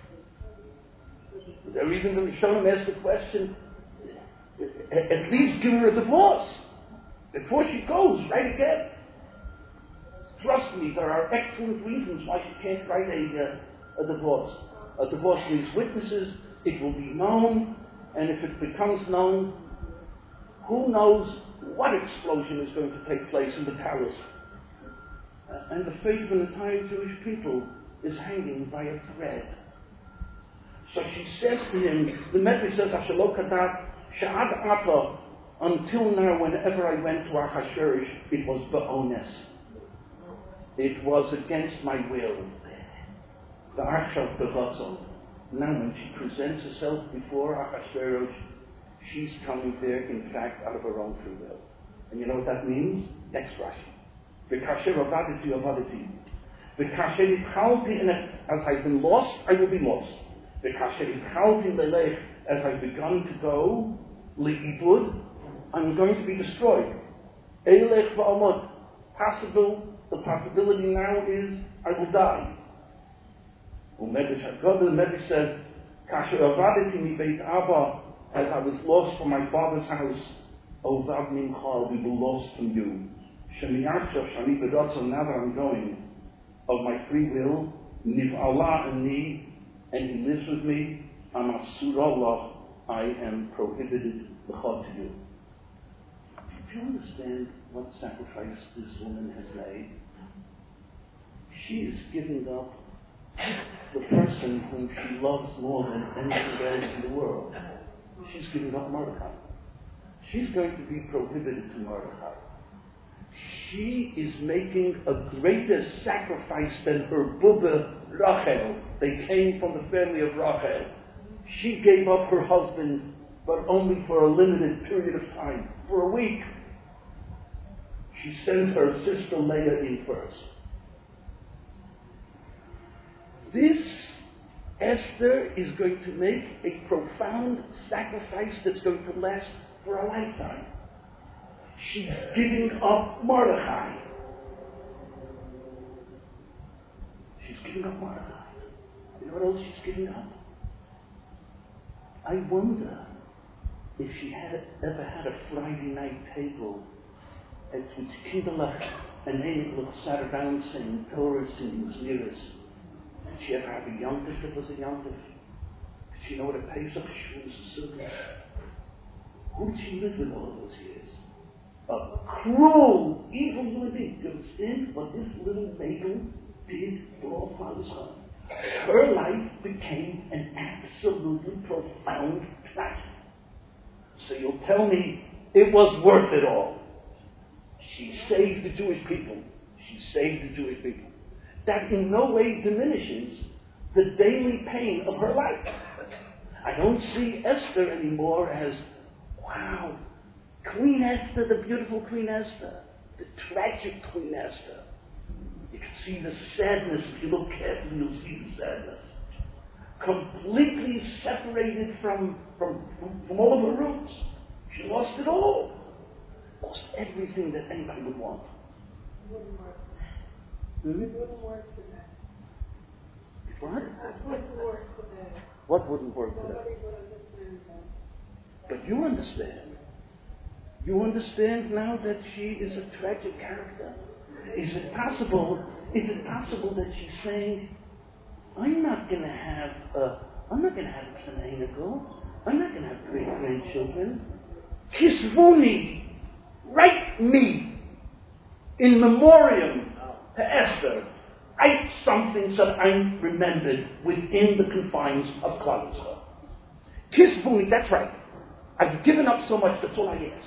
The reason the Rishonim asked the question: at least give her a divorce before she goes. Right again. Trust me, there are excellent reasons why she can't write a divorce. A divorce needs witnesses. It will be known, and if it becomes known, who knows what explosion is going to take place in the palace. And the fate of an entire Jewish people is hanging by a thread. So she says to him, the Medrash says, Ashelo kadat sha'ad ata, until now, whenever I went to Achashverosh, it was ba'ones. It was against my will. The Arshav Bevatzon. Now when she presents herself before Achashverosh, she's coming there, in fact, out of her own free will. And you know what that means? Next Rashi. V'kasher avadeti. V'kasher itchalti, and as I've been lost, I will be lost. V'kasher itchalti lelech, as I've begun to go, li'ibud, I'm going to be destroyed. Eilech v'amot. The possibility now is I will die. The Medrash says, Kasher avadeti mi beit Abba, as I was lost from my father's house, Ovad Mincha, we were lost from you. Shemiyachav Shani Bedatzah, now that I'm going, of my free will, Niv Allah and me, and he lives with me, I'm Asur Allah, I am prohibited l'chad to you. Do you understand what sacrifice this woman has made? She is giving up the person whom she loves more than anything else in the world. She's giving up Mordechai. She's going to be prohibited to Mordechai. She is making a greater sacrifice than her Bubba Rachel. They came from the family of Rachel. She gave up her husband, but only for a limited period of time, for a week. She sent her sister Leah in first. This Esther is going to make a profound sacrifice that's going to last for a lifetime. She's giving up Mordechai. She's giving up Mordechai. You know what else she's giving up? I wonder if she had ever had a Friday night table at which Kinderlach and Einiglich sat around saying Torah, singing Zmiris. Did she ever have a yontif that was a yontif? Did she know what a Pesach she was a sukkah? Who did she live with all those years? A cruel, evil human being. Do you understand what this little maiden did for her father's son? Her life became an absolutely profound tragedy. So you'll tell me it was worth it all. She saved the Jewish people. She saved the Jewish people. That in no way diminishes the daily pain of her life. I don't see Esther anymore as, wow, Queen Esther, the beautiful Queen Esther, the tragic Queen Esther. You can see the sadness. If you look carefully, you'll see the sadness. Completely separated from all of her roots. She lost it all. Lost everything that anybody would want. It wouldn't work. Hmm? It wouldn't work for them. What? It wouldn't work for them. What wouldn't work for them? Nobody would understand that. But you understand. You understand now that she is a tragic character. Is it possible that she's saying, I'm not going to have a Tzanenigal. I'm not going to have great grandchildren. Kisvuni, write me in memoriam to Esther. Write something so that I'm remembered within the confines of Klal Yisrael. Kisvuni, that's right. I've given up so much, that's all I ask.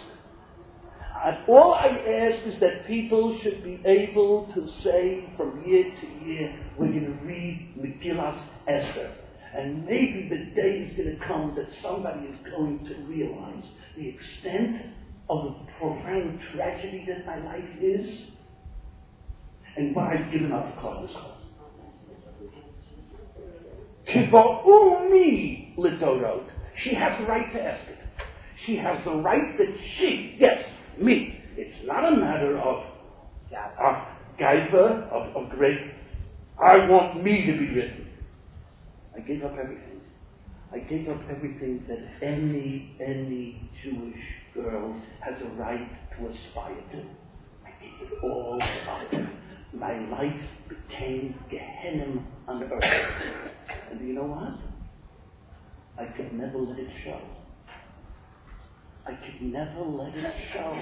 All I ask is that people should be able to say from year to year, we're going to read Megillas Esther. And maybe the day is going to come that somebody is going to realize the extent of the profound tragedy that my life is and what I've given up for Klal Yisrael. Kiva'umi lidorot. She has the right to ask it. She has the right that yes, me. It's not a matter of gaiva, of great, I want me to be written. I gave up everything. I gave up everything that any Jewish girl has a right to aspire to. I gave it all up. My life became Gehenna on earth. And do you know what? I could never let it show. I could never let it show.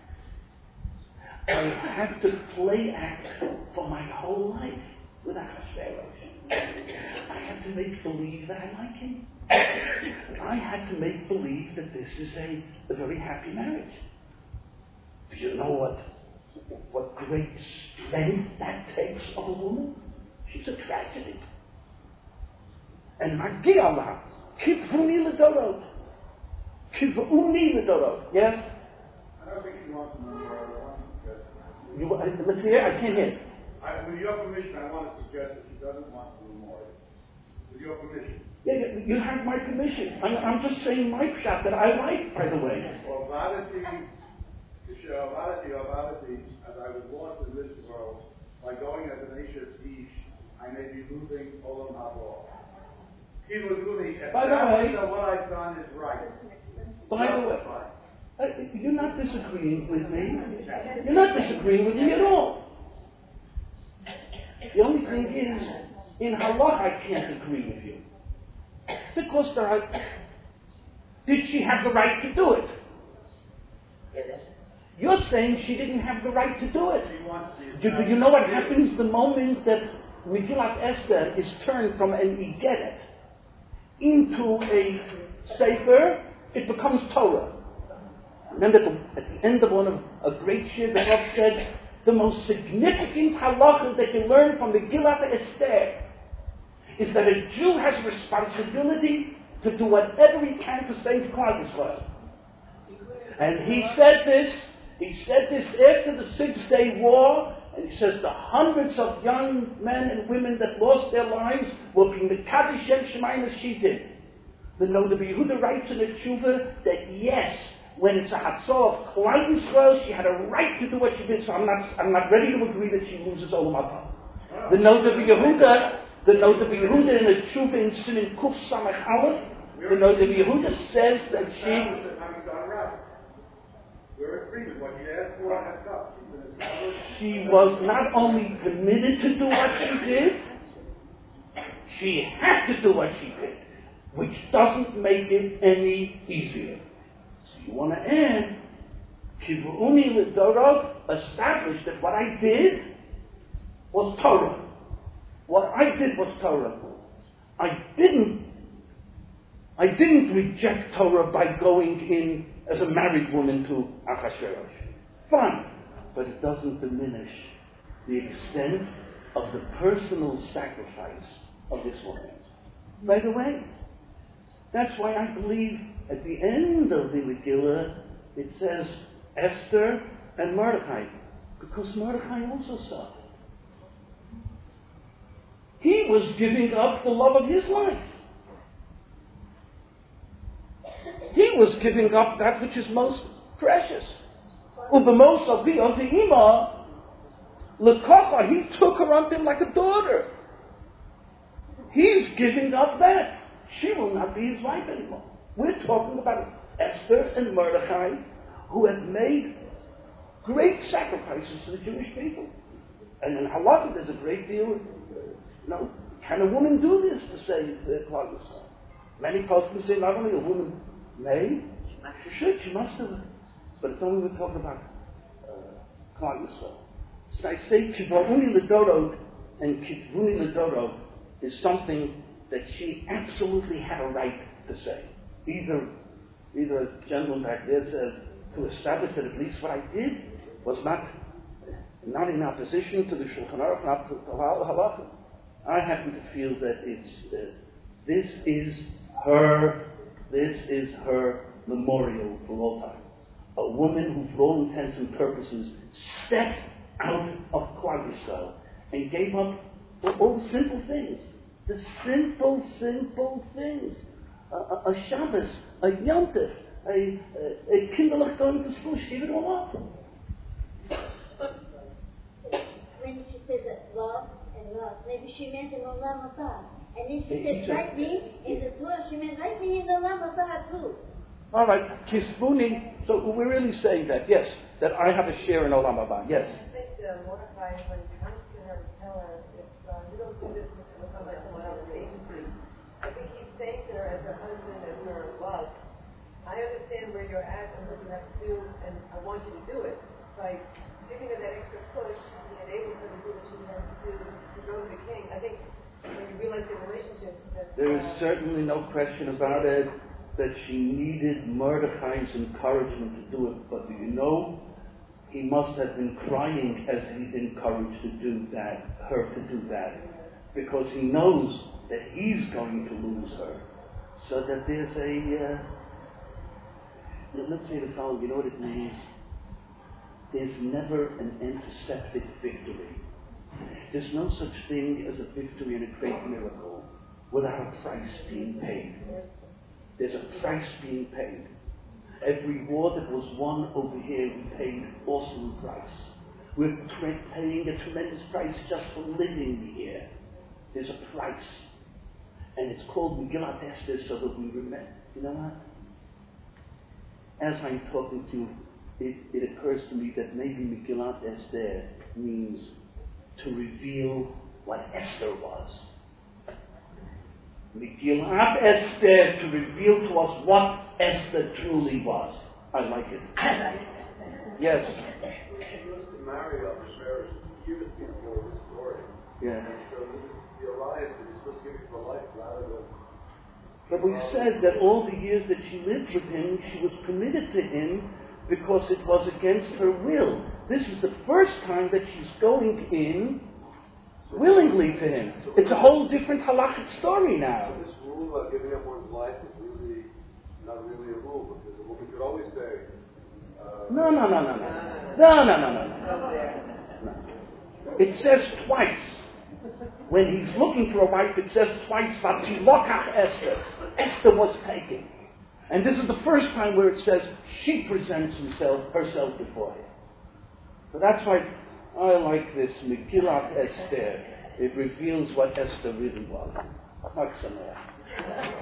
I had to play act for my whole life with Achashverosh. I had to make believe that I like him. I had to make believe that this is a very happy marriage. Do you know what great strength that takes of a woman? She's a tragedy. And Magi'Allah, Kitvuni L'Dorot. Kiv'uni L'Dorot. Yes? I don't think she wants to know more. Let's hear. I can't hear. With your permission, I want to suggest that she doesn't want to know more. With your permission. Yeah, you have my permission. I'm just saying my shot that I like, by the way. Or vanity, as I was lost in this world, by going as an Ashes Ish, I may be losing Olam Haba. By the way, what I've done is right. By the way, you're not disagreeing with me. You're not disagreeing with me at all. The only thing is, in halach I can't agree with you. Because did she have the right to do it? You're saying she didn't have the right to do it. Do you know what happens the moment that Megillat Esther is turned from an Igeret into a Sefer? It becomes Torah. Remember at the end of a great shir, the Rav said, the most significant halachah that you learn from Megillat Esther is that a Jew has a responsibility to do whatever he can to save Klal Yisrael. And he said this after the 6-day war, And he says the hundreds of young men and women that lost their lives will be Mekadosh Shem Shemayim as she did. The Yehuda writes in the Tshuva that yes, when it's a Hatzah of Klal Yisrael, she had a right to do what she did. So I'm not ready to agree that she loses Olam Haba. The note of Yehuda in the Tshuva in Sinin Kuf Samach Aleph, the note of Yehuda says that she was not only permitted to do what she did, she had to do what she did, which doesn't make it any easier. So you want to add, Kivruni L'Dorov established that what I did was Torah. What I did was Torah. I didn't reject Torah by going in as a married woman to Achashverosh. Fine. But it doesn't diminish the extent of the personal sacrifice of this woman. By the way, that's why I believe at the end of the Megillah it says Esther and Mordechai, because Mordechai also suffered. He was giving up the love of his life. He was giving up that which is most precious. Ubamos Avi of the Ima, Lekocha, he took her unto him like a daughter. He's giving up that. She will not be his wife anymore. We're talking about Esther and Mordechai, who have made great sacrifices to the Jewish people. And in Halakha, there's a great deal of, can a woman do this to save the Klal Yisrael? Many poskim say not only a woman may, she should, she must do it. But it's only we're talking about Klal Yisrael. So I say Kivruni L'Dorov and Kivruni L'Dorov is something that she absolutely had a right to say. Either a gentleman back there said to establish that at least what I did was not in opposition to the Shulchan Aruch, not to the Halakha. I happen to feel that this is her memorial for all time. A woman who, for all intents and purposes, stepped out of Klal Yisrael and gave up all the simple things. The simple things. A Shabbos, a Yom Tov, a kinderlich going to school. She gave it all up. When she said that love and love, maybe she meant in Olam Haba. And then she said right me in the Torah, she meant right me in the Olam Haba too. All right, Kisbuni. So we're really saying that, yes, that I have a share in Olam Haba. Yes. I think Mordechai, when he comes to her to tell her, if you don't do this with someone else's agency, I think he's saying to her as her husband, as her love, I understand where you're at and what you have to do, and I want you to do it. Like giving her that extra push and enabling her to do what she has to do to go to the king. I think when you realize the relationship, there is certainly no question about it that she needed Mordechai's encouragement to do it. But do you know, he must have been crying as he encouraged her to do that, because he knows that he's going to lose her. So that there's let's say the following, you know what it means? There's never an antiseptic victory. There's no such thing as a victory and a great miracle without a price being paid. There's a price being paid. Every war that was won over here, we paid awesome price. We're paying a tremendous price just for living here. There's a price. And it's called Megillat Esther so that we remember. You know what? As I'm talking to you, it occurs to me that maybe Megillat Esther means to reveal what Esther was. Megillat Esther to reveal to us what Esther truly was. I like it. Yes. She was to marry Ahasuerus years before this story. Yeah. And so this is the alliance that he's supposed to give you for life rather than... But we said that all the years that she lived with him, she was committed to him because it was against her will. This is the first time that she's going in willingly to him. It's a whole different halachic story now. So this rule about giving up one's life is really not really a rule, because a woman could always say... No. It says twice. When he's looking for a wife, it says twice, Vatilokach Esther. Esther was taken. And this is the first time where it says she presents herself before him. So that's why I like this Megillat Esther. It reveals what Esther really was. Chag Sameach.